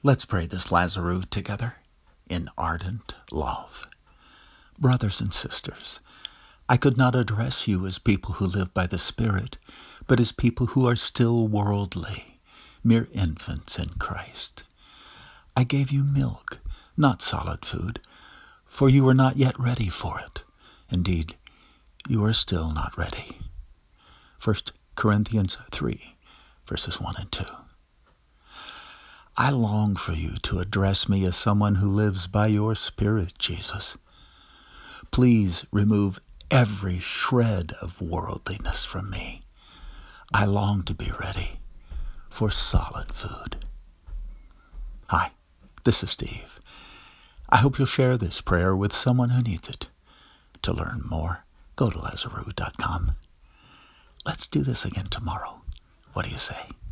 Let's pray this Lazarus together in ardent love. Brothers and sisters, I could not address you as people who live by the Spirit, but as people who are still worldly, mere infants in Christ. I gave you milk, not solid food, for you were not yet ready for it. Indeed, you are still not ready. 1 Corinthians 3, verses 1 and 2. I long for you to address me as someone who lives by your Spirit, Jesus. Please remove every shred of worldliness from me. I long to be ready for solid food. Hi, this is Steve. I hope you'll share this prayer with someone who needs it. To learn more, go to Lazarus.com. Let's do this again tomorrow. What do you say?